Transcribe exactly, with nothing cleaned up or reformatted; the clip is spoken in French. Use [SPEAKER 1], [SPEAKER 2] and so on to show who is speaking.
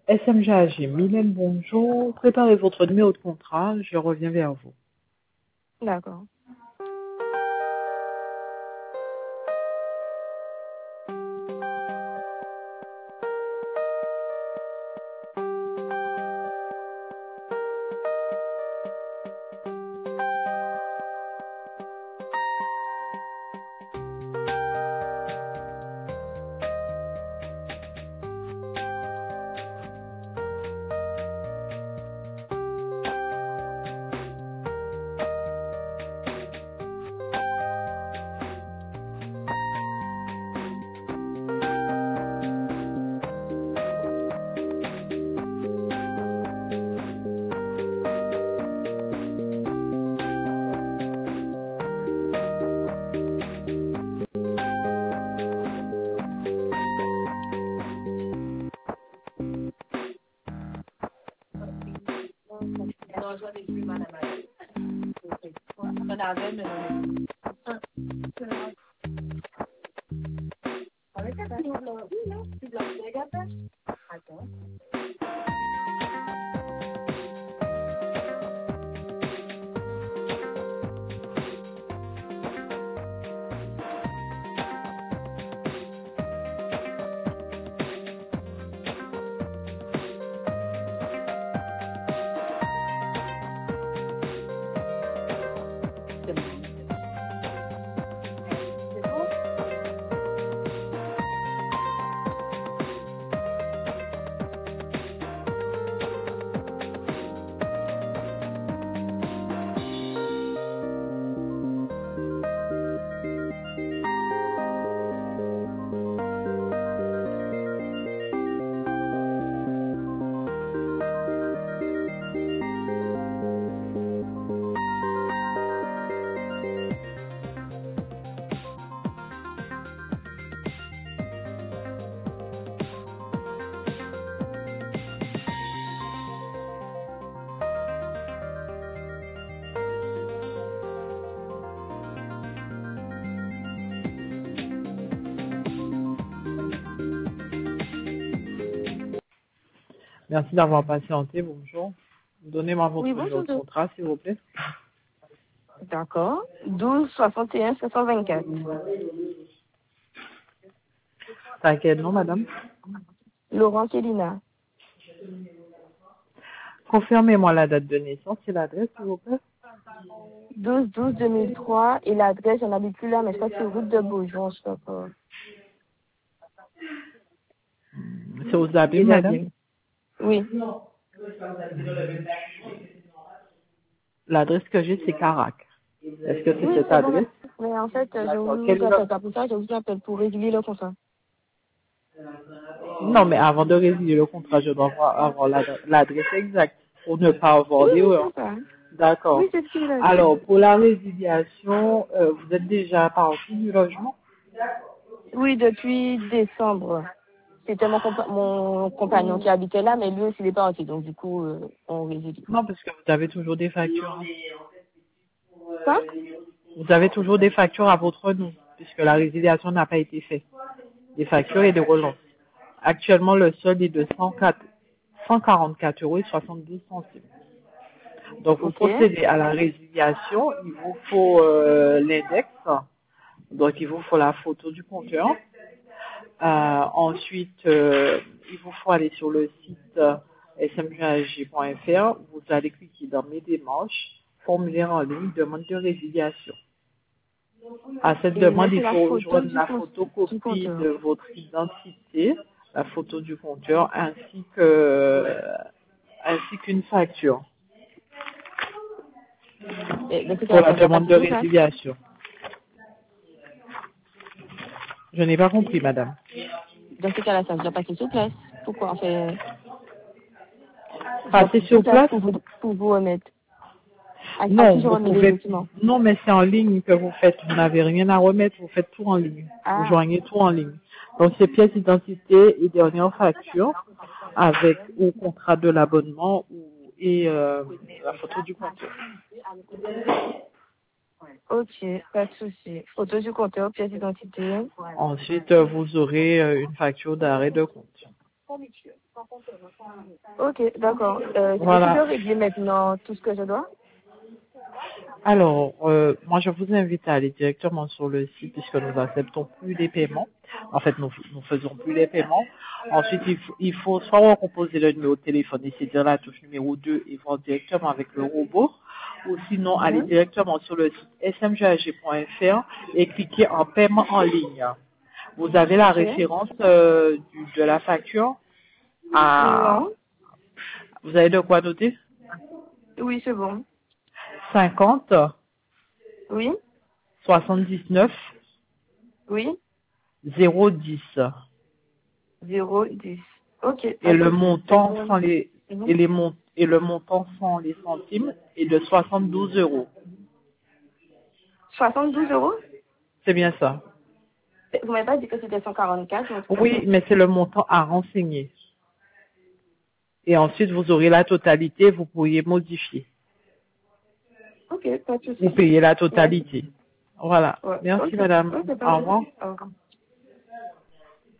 [SPEAKER 1] S M G A G, Mylène, bonjour. Préparez votre numéro de contrat, je reviens vers vous.
[SPEAKER 2] D'accord.
[SPEAKER 1] Merci d'avoir patienté, bonjour. Donnez-moi votre
[SPEAKER 2] Oui,
[SPEAKER 1] numéro
[SPEAKER 2] bonjour.
[SPEAKER 1] de contrat, s'il vous plaît.
[SPEAKER 2] D'accord. douze soixante et un sept cent vingt-quatre.
[SPEAKER 1] C'est à quel nom, madame?
[SPEAKER 2] Laurent Kélina.
[SPEAKER 1] Confirmez-moi la date de naissance et l'adresse, s'il vous plaît.
[SPEAKER 2] douze douze deux mille trois et l'adresse, j'en habite plus là, mais je crois que c'est route de Beaujon, je sais pas.
[SPEAKER 1] C'est aux Abîmes,
[SPEAKER 2] Déjà
[SPEAKER 1] madame?
[SPEAKER 2] bien. Oui.
[SPEAKER 1] L'adresse que j'ai, c'est Carac. Est-ce que c'est
[SPEAKER 2] Oui,
[SPEAKER 1] cette
[SPEAKER 2] c'est bon.
[SPEAKER 1] adresse?
[SPEAKER 2] Mais en fait, je
[SPEAKER 1] D'accord.
[SPEAKER 2] vous
[SPEAKER 1] Quel est
[SPEAKER 2] appelle
[SPEAKER 1] le...
[SPEAKER 2] pas pour ça, je vous appelle pour résilier le contrat.
[SPEAKER 1] Non, mais avant de résilier le contrat, je dois avoir avoir l'adresse l'adresse exacte pour ne pas avoir
[SPEAKER 2] Oui, oui,
[SPEAKER 1] d'erreur.
[SPEAKER 2] c'est ça.
[SPEAKER 1] D'accord.
[SPEAKER 2] Oui, c'est ce qu'il a dit.
[SPEAKER 1] Alors, pour la résiliation, euh, vous êtes déjà parti du logement?
[SPEAKER 2] Oui, depuis décembre. C'était mon, compa- mon compagnon qui habitait là, mais lui aussi, il est parti. Donc, du coup, euh, on résilie.
[SPEAKER 1] Non, parce que vous avez toujours des factures.
[SPEAKER 2] Quoi?
[SPEAKER 1] Vous avez toujours des factures à votre nom, puisque la résiliation n'a pas été faite. Des factures et des relances. Actuellement, le solde est de cent quatre, cent quarante-quatre euros et soixante-douze centimes. Donc, pour
[SPEAKER 2] Ok.
[SPEAKER 1] procéder à la résiliation, il vous faut euh, l'index. Donc, il vous faut la photo du compteur. Euh, ensuite, euh, il vous faut aller sur le site euh, s m g a g point f r. Vous allez cliquer dans Mes démarches, formulaire en ligne, demande de résiliation. À cette
[SPEAKER 2] Et là,
[SPEAKER 1] demande,
[SPEAKER 2] c'est
[SPEAKER 1] il
[SPEAKER 2] la
[SPEAKER 1] faut
[SPEAKER 2] photo
[SPEAKER 1] joindre
[SPEAKER 2] du,
[SPEAKER 1] la
[SPEAKER 2] con- du
[SPEAKER 1] photocopie
[SPEAKER 2] compteur.
[SPEAKER 1] de votre identité, la photo du compteur, ainsi que ainsi qu'une facture
[SPEAKER 2] Et dans ce
[SPEAKER 1] pour
[SPEAKER 2] cas-là,
[SPEAKER 1] la
[SPEAKER 2] ça doit
[SPEAKER 1] demande
[SPEAKER 2] passer
[SPEAKER 1] de
[SPEAKER 2] sur place.
[SPEAKER 1] résiliation. Je n'ai pas compris, madame.
[SPEAKER 2] Dans ce cas-là, ça doit passer sur place. Pourquoi? Enfin, je dois
[SPEAKER 1] Passez
[SPEAKER 2] passer sur
[SPEAKER 1] sur
[SPEAKER 2] place
[SPEAKER 1] place?
[SPEAKER 2] pour vous, pour vous remettre. À, à
[SPEAKER 1] Non,
[SPEAKER 2] qui je
[SPEAKER 1] vous
[SPEAKER 2] remets les
[SPEAKER 1] pouvez.
[SPEAKER 2] documents?
[SPEAKER 1] Non, mais c'est en ligne que vous faites. Vous n'avez rien à remettre. Vous faites tout en ligne. Vous
[SPEAKER 2] Ah,
[SPEAKER 1] joignez tout en ligne. Donc, c'est pièce d'identité et dernière facture avec ou contrat de l'abonnement ou et euh, la photo du compteur.
[SPEAKER 2] ok, pas de souci. Photo du compteur, pièce d'identité.
[SPEAKER 1] Ensuite, euh, vous aurez euh, une facture d'arrêt de compte.
[SPEAKER 2] Ok, d'accord. Euh, c'est
[SPEAKER 1] Voilà.
[SPEAKER 2] possible de régler maintenant tout ce que je dois?
[SPEAKER 1] Alors, euh, moi, je vous invite à aller directement sur le site puisque nous acceptons plus les paiements. En fait, nous nous faisons plus les paiements. Ensuite, il faut, il faut soit recomposer le numéro de téléphone et c'est-à-dire la touche numéro deux et voir directement avec le robot, ou sinon aller
[SPEAKER 2] Mhm.
[SPEAKER 1] directement sur le site s m g a g point f r et cliquer en paiement en ligne. Vous avez la
[SPEAKER 2] Ok.
[SPEAKER 1] référence euh, du, de la facture à...
[SPEAKER 2] Non.
[SPEAKER 1] Vous avez de quoi noter?
[SPEAKER 2] Oui, c'est bon.
[SPEAKER 1] cinquante
[SPEAKER 2] Oui.
[SPEAKER 1] soixante-dix-neuf
[SPEAKER 2] Oui.
[SPEAKER 1] zéro dix.
[SPEAKER 2] Zéro dix. Ok,
[SPEAKER 1] Et
[SPEAKER 2] pas de
[SPEAKER 1] le
[SPEAKER 2] souci.
[SPEAKER 1] montant
[SPEAKER 2] Euh,
[SPEAKER 1] sans les
[SPEAKER 2] mhm.
[SPEAKER 1] et les mon- et le montant sans les centimes est de soixante-douze euros.
[SPEAKER 2] soixante-douze euros?
[SPEAKER 1] C'est bien ça.
[SPEAKER 2] Vous m'avez pas dit que c'était cent quarante-quatre ou un truc comme
[SPEAKER 1] Oui,
[SPEAKER 2] ça?
[SPEAKER 1] mais c'est le montant à renseigner. Et ensuite, vous aurez la totalité, vous pourriez modifier.
[SPEAKER 2] Ok, pas de
[SPEAKER 1] Vous
[SPEAKER 2] souci.
[SPEAKER 1] payez la
[SPEAKER 2] Merci.
[SPEAKER 1] totalité. Voilà.
[SPEAKER 2] Ouais.
[SPEAKER 1] Merci,
[SPEAKER 2] Ok.
[SPEAKER 1] madame.
[SPEAKER 2] Ok, pas
[SPEAKER 1] Au
[SPEAKER 2] de
[SPEAKER 1] revoir.
[SPEAKER 2] souci. Au revoir.